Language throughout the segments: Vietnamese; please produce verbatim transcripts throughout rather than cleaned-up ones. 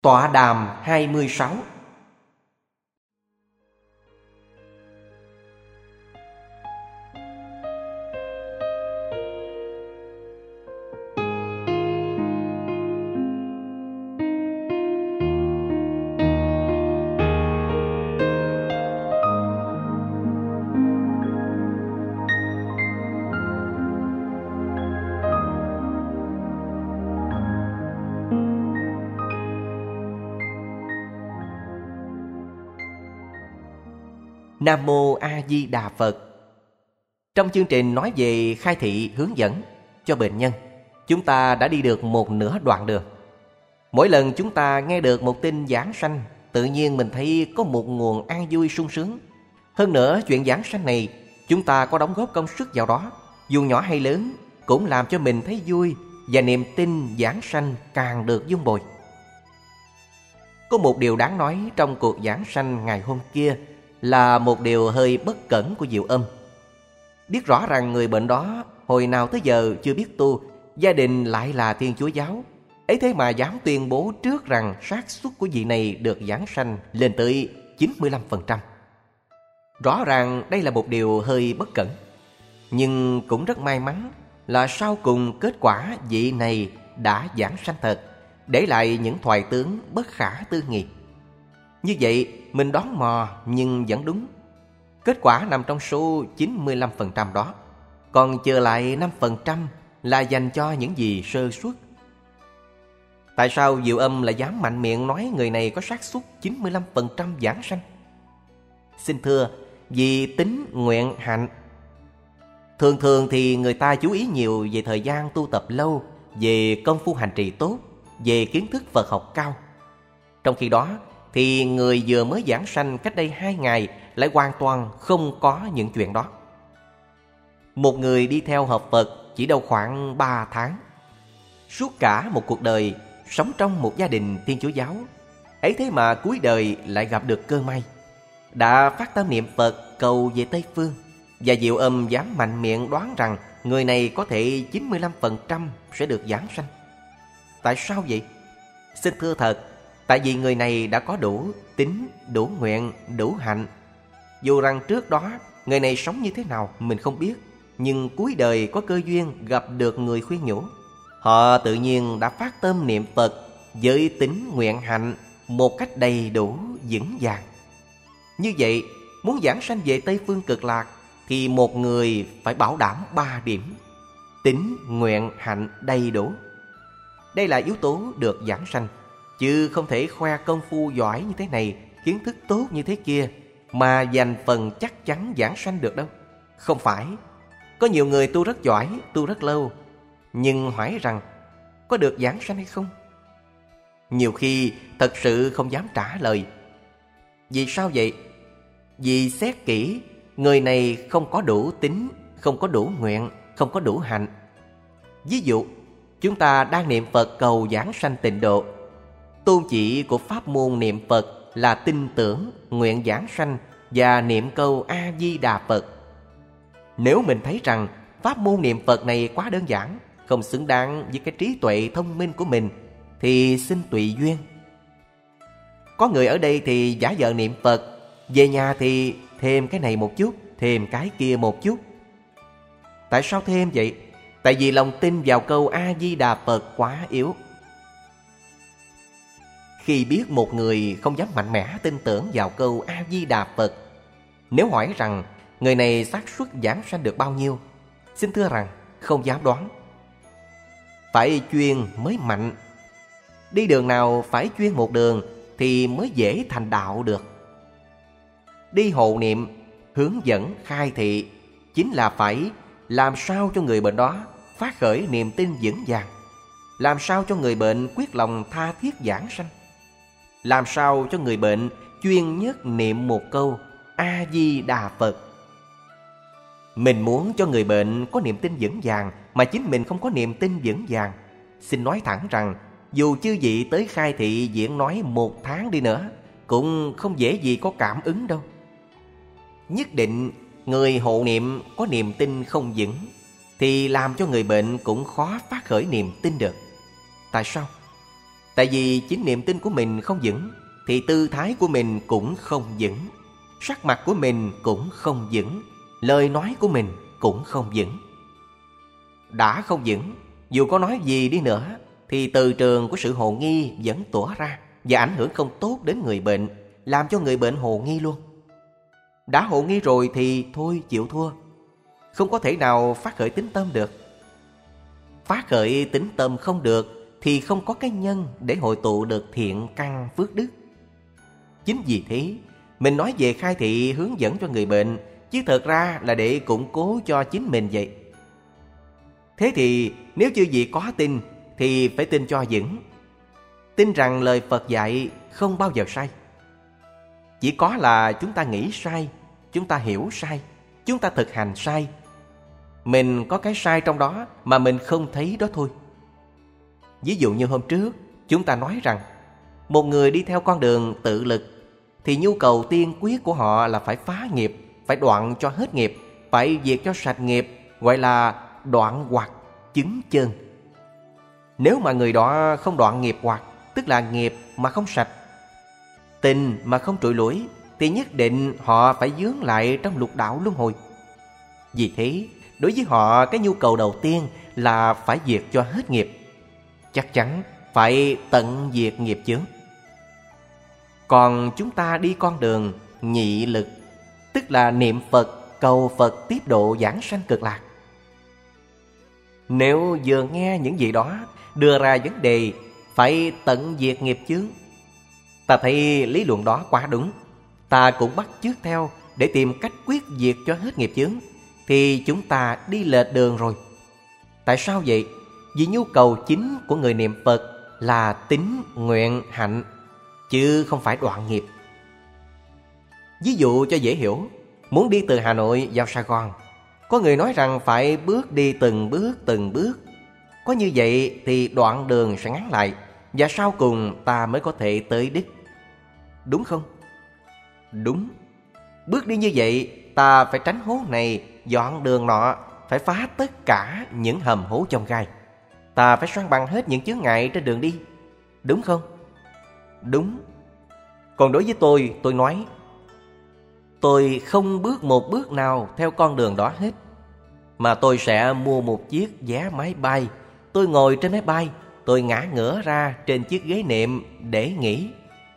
Tọa đàm hai mươi sáu. Nam Mô A Di Đà Phật. Trong chương trình nói về khai thị hướng dẫn cho bệnh nhân, chúng ta đã đi được một nửa đoạn đường. Mỗi lần chúng ta nghe được một tin giảng sanh, tự nhiên mình thấy có một nguồn an vui sung sướng. Hơn nữa, chuyện giảng sanh này chúng ta có đóng góp công sức vào đó, dù nhỏ hay lớn, cũng làm cho mình thấy vui, và niềm tin giảng sanh càng được vun bồi. Có một điều đáng nói trong cuộc giảng sanh ngày hôm kia là một điều hơi bất cẩn của Diệu Âm. Biết rõ rằng người bệnh đó hồi nào tới giờ chưa biết tu, gia đình lại là Thiên Chúa giáo, ấy thế mà dám tuyên bố trước rằng xác suất của vị này được giảng sanh lên tới chín mươi lăm phần trăm. Rõ ràng đây là một điều hơi bất cẩn, nhưng cũng rất may mắn là sau cùng kết quả vị này đã giảng sanh thật, để lại những thoại tướng bất khả tư nghị. Như vậy mình đoán mò nhưng vẫn đúng. Kết quả nằm trong số chín mươi lăm phần trăm đó, còn chờ lại năm phần trăm là dành cho những gì sơ suất. Tại sao Diệu Âm lại dám mạnh miệng nói người này có xác suất chín mươi lăm phần trăm giảng sanh? Xin thưa, vì tính nguyện hạnh. Thường thường thì người ta chú ý nhiều về thời gian tu tập lâu, về công phu hành trì tốt, về kiến thức Phật học cao. Trong khi đó thì người vừa mới giảng sanh cách đây hai ngày lại hoàn toàn không có những chuyện đó. Một người đi theo học Phật chỉ đâu khoảng ba tháng, suốt cả một cuộc đời sống trong một gia đình Thiên Chúa giáo, ấy thế mà cuối đời lại gặp được cơ may, đã phát tâm niệm Phật cầu về Tây Phương. Và Diệu Âm dám mạnh miệng đoán rằng người này có thể chín mươi lăm phần trăm sẽ được giảng sanh. Tại sao vậy? Xin thưa thật, tại vì người này đã có đủ tín, đủ nguyện, đủ hạnh. Dù rằng trước đó người này sống như thế nào mình không biết, nhưng cuối đời có cơ duyên gặp được người khuyên nhủ, họ tự nhiên đã phát tâm niệm Phật với tín nguyện hạnh một cách đầy đủ vững vàng. Như vậy, muốn giảng sanh về Tây Phương Cực Lạc thì một người phải bảo đảm ba điểm: tín, nguyện, hạnh đầy đủ. Đây là yếu tố được giảng sanh, chứ không thể khoe công phu giỏi như thế này, kiến thức tốt như thế kia mà dành phần chắc chắn giảng sanh được đâu. Không phải. Có nhiều người tu rất giỏi, tu rất lâu, nhưng hỏi rằng có được giảng sanh hay không? Nhiều khi thật sự không dám trả lời. Vì sao vậy? Vì xét kỹ, người này không có đủ tín, không có đủ nguyện, không có đủ hạnh. Ví dụ, chúng ta đang niệm Phật cầu giảng sanh tịnh độ. Tôn chỉ của pháp môn niệm Phật là tin tưởng, nguyện giảng sanh và niệm câu A Di Đà Phật. Nếu mình thấy rằng pháp môn niệm Phật này quá đơn giản, không xứng đáng với cái trí tuệ thông minh của mình, thì xin tùy duyên. Có người ở đây thì giả vờ niệm Phật, về nhà thì thêm cái này một chút, thêm cái kia một chút. Tại sao thêm vậy? Tại vì lòng tin vào câu A Di Đà Phật quá yếu. Khi biết một người không dám mạnh mẽ tin tưởng vào câu A Di Đà Phật, nếu hỏi rằng người này xác suất giảng sanh được bao nhiêu, xin thưa rằng không dám đoán. Phải chuyên mới mạnh. Đi đường nào phải chuyên một đường thì mới dễ thành đạo được. Đi hộ niệm, hướng dẫn, khai thị chính là phải làm sao cho người bệnh đó phát khởi niềm tin vững vàng, làm sao cho người bệnh quyết lòng tha thiết giảng sanh, làm sao cho người bệnh chuyên nhất niệm một câu A Di Đà Phật. Mình muốn cho người bệnh có niềm tin vững vàng mà chính mình không có niềm tin vững vàng, xin nói thẳng rằng dù chư vị tới khai thị diễn nói một tháng đi nữa cũng không dễ gì có cảm ứng đâu. Nhất định người hộ niệm có niềm tin không vững thì làm cho người bệnh cũng khó phát khởi niềm tin được. Tại sao? Tại vì chính niềm tin của mình không vững, thì tư thái của mình cũng không vững, sắc mặt của mình cũng không vững, lời nói của mình cũng không vững. Đã không vững, dù có nói gì đi nữa, thì từ trường của sự hồ nghi vẫn tỏa ra và ảnh hưởng không tốt đến người bệnh, làm cho người bệnh hồ nghi luôn. Đã hồ nghi rồi thì thôi chịu thua, không có thể nào phát khởi tín tâm được. Phát khởi tín tâm không được thì không có cái nhân để hội tụ được thiện căn phước đức. Chính vì thế, mình nói về khai thị hướng dẫn cho người bệnh, chứ thật ra là để củng cố cho chính mình vậy. Thế thì nếu chư vị có tin thì phải tin cho vững. Tin rằng lời Phật dạy không bao giờ sai. Chỉ có là chúng ta nghĩ sai, chúng ta hiểu sai, chúng ta thực hành sai. Mình có cái sai trong đó mà mình không thấy đó thôi. Ví dụ như hôm trước chúng ta nói rằng một người đi theo con đường tự lực thì nhu cầu tiên quyết của họ là phải phá nghiệp, phải đoạn cho hết nghiệp, phải diệt cho sạch nghiệp, gọi là đoạn hoặc chứng chân. Nếu mà người đó không đoạn nghiệp hoặc, tức là nghiệp mà không sạch, tình mà không trụi lủi, thì nhất định họ phải vướng lại trong lục đạo luân hồi. Vì thế, đối với họ cái nhu cầu đầu tiên là phải diệt cho hết nghiệp, chắc chắn phải tận diệt nghiệp chướng. Còn chúng ta đi con đường nhị lực, tức là niệm Phật, cầu Phật tiếp độ giảng sanh cực lạc. Nếu vừa nghe những gì đó đưa ra vấn đề phải tận diệt nghiệp chướng, ta thấy lý luận đó quá đúng, ta cũng bắt chước theo để tìm cách quyết diệt cho hết nghiệp chướng, thì chúng ta đi lệch đường rồi. Tại sao vậy? Vì nhu cầu chính của người niệm Phật là tín, nguyện, hạnh, chứ không phải đoạn nghiệp. Ví dụ cho dễ hiểu, muốn đi từ Hà Nội vào Sài Gòn, có người nói rằng phải bước đi từng bước từng bước. Có như vậy thì đoạn đường sẽ ngắn lại, và sau cùng ta mới có thể tới đích. Đúng không? Đúng. Bước đi như vậy, ta phải tránh hố này, dọn đường nọ, phải phá tất cả những hầm hố chông gai. Ta phải san bằng hết những chướng ngại trên đường đi. Đúng không? Đúng. Còn đối với tôi, tôi nói tôi không bước một bước nào theo con đường đó hết, mà tôi sẽ mua một chiếc vé máy bay. Tôi ngồi trên máy bay, tôi ngã ngửa ra trên chiếc ghế nệm để nghỉ.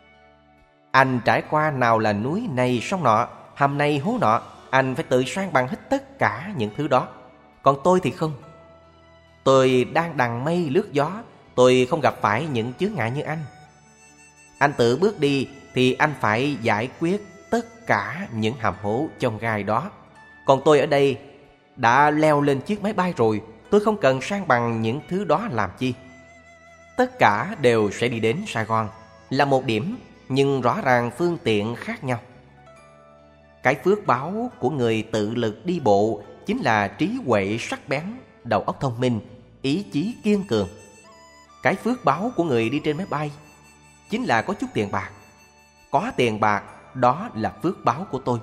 Anh trải qua nào là núi này sông nọ, hầm này hố nọ, anh phải tự san bằng hết tất cả những thứ đó. Còn tôi thì không. Tôi đang đằng mây lướt gió, tôi không gặp phải những chướng ngại như anh. Anh tự bước đi thì anh phải giải quyết tất cả những hầm hố chông gai đó. Còn tôi ở đây đã leo lên chiếc máy bay rồi, tôi không cần san bằng những thứ đó làm chi. Tất cả đều sẽ đi đến Sài Gòn, là một điểm, nhưng rõ ràng phương tiện khác nhau. Cái phước báo của người tự lực đi bộ chính là trí huệ sắc bén, đầu óc thông minh, ý chí kiên cường. Cái phước báo của người đi trên máy bay chính là có chút tiền bạc. Có tiền bạc, đó là phước báo của tôi.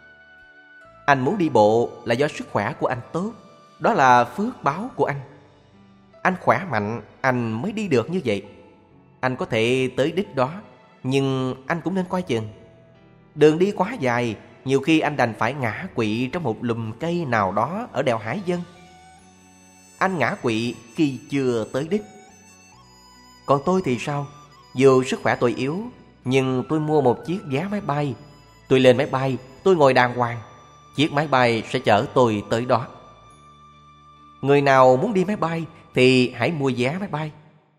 Anh muốn đi bộ là do sức khỏe của anh tốt, đó là phước báo của anh. Anh khỏe mạnh, anh mới đi được như vậy. Anh có thể tới đích đó, nhưng anh cũng nên coi chừng. Đường đi quá dài, nhiều khi anh đành phải ngã quỵ trong một lùm cây nào đó ở đèo Hải Vân. Anh ngã quỵ khi chưa tới đích. Còn tôi thì sao? Dù sức khỏe tôi yếu, nhưng tôi mua một chiếc vé máy bay. Tôi lên máy bay, tôi ngồi đàng hoàng. Chiếc máy bay sẽ chở tôi tới đó. Người nào muốn đi máy bay thì hãy mua vé máy bay.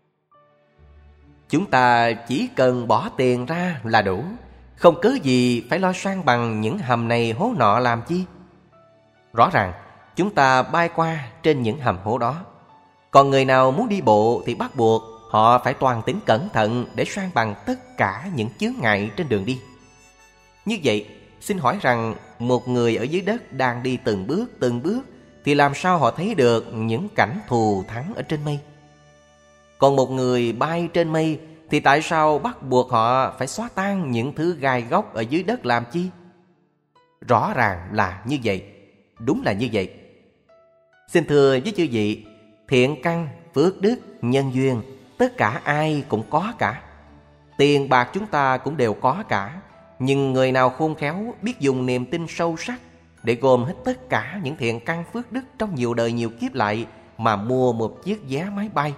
Chúng ta chỉ cần bỏ tiền ra là đủ, không cớ gì phải lo san bằng những hầm này hố nọ làm chi. Rõ ràng chúng ta bay qua trên những hầm hố đó. Còn người nào muốn đi bộ thì bắt buộc họ phải toàn tính cẩn thận để san bằng tất cả những chướng ngại trên đường đi. Như vậy, xin hỏi rằng một người ở dưới đất đang đi từng bước từng bước thì làm sao họ thấy được những cảnh thù thắng ở trên mây? Còn một người bay trên mây thì tại sao bắt buộc họ phải xóa tan những thứ gai góc ở dưới đất làm chi? Rõ ràng là như vậy. Đúng là như vậy. Xin thưa với chư vị, thiện căn, phước đức, nhân duyên tất cả ai cũng có cả. Tiền bạc chúng ta cũng đều có cả. Nhưng người nào khôn khéo biết dùng niềm tin sâu sắc để gom hết tất cả những thiện căn phước đức trong nhiều đời nhiều kiếp lại mà mua một chiếc vé máy bay.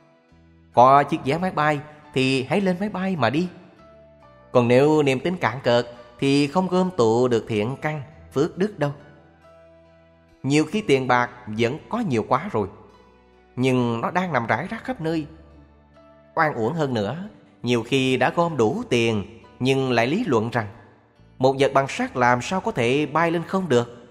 Có chiếc vé máy bay thì hãy lên máy bay mà đi. Còn nếu niềm tin cạn cợt thì không gom tụ được thiện căn phước đức đâu. Nhiều khi tiền bạc vẫn có nhiều quá rồi, nhưng nó đang nằm rải rác khắp nơi. Oan uổng hơn nữa, nhiều khi đã gom đủ tiền nhưng lại lý luận rằng một vật bằng sắt làm sao có thể bay lên không được.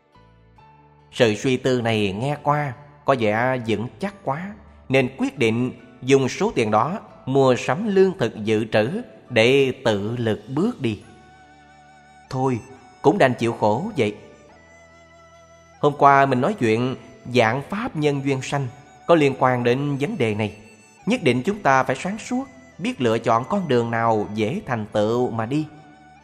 Sự suy tư này nghe qua có vẻ vững chắc quá, nên quyết định dùng số tiền đó mua sắm lương thực dự trữ để tự lực bước đi. Thôi, cũng đành chịu khổ vậy. Hôm qua mình nói chuyện vạn pháp nhân duyên sanh có liên quan đến vấn đề này. Nhất định chúng ta phải sáng suốt, biết lựa chọn con đường nào dễ thành tựu mà đi.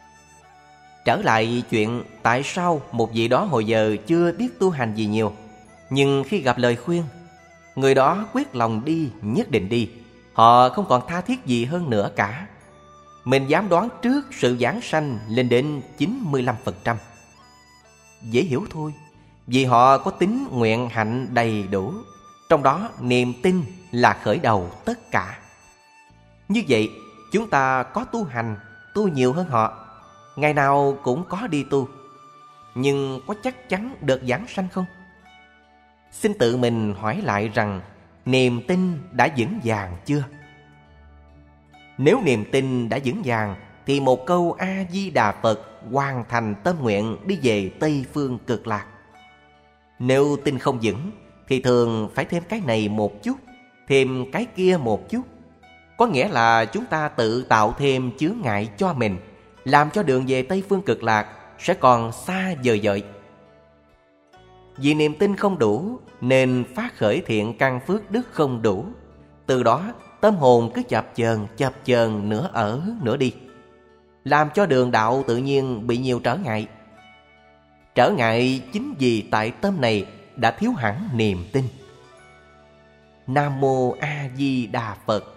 Trở lại chuyện tại sao một vị đó hồi giờ chưa biết tu hành gì nhiều, nhưng khi gặp lời khuyên, người đó quyết lòng đi, nhất định đi. Họ không còn tha thiết gì hơn nữa cả. Mình dám đoán trước sự giảng sanh lên đến chín mươi lăm phần trăm. Dễ hiểu thôi, vì họ có tính nguyện hạnh đầy đủ. Trong đó niềm tin là khởi đầu tất cả. Như vậy chúng ta có tu hành, tu nhiều hơn họ, ngày nào cũng có đi tu, nhưng có chắc chắn được giảng sanh không? Xin tự mình hỏi lại rằng niềm tin đã vững vàng chưa? Nếu niềm tin đã vững vàng thì một câu A-di-đà Phật hoàn thành tâm nguyện đi về Tây Phương Cực Lạc. Nếu tin không vững thì thường phải thêm cái này một chút, thêm cái kia một chút. Có nghĩa là chúng ta tự tạo thêm chướng ngại cho mình, làm cho đường về Tây Phương Cực Lạc sẽ còn xa vời vợi. Vì niềm tin không đủ nên phát khởi thiện căn phước đức không đủ. Từ đó tâm hồn cứ chập chờn chập chờn, nửa ở nửa đi, làm cho đường đạo tự nhiên bị nhiều trở ngại. Trở ngại chính vì tại tâm này đã thiếu hẳn niềm tin. Nam Mô A Di Đà Phật.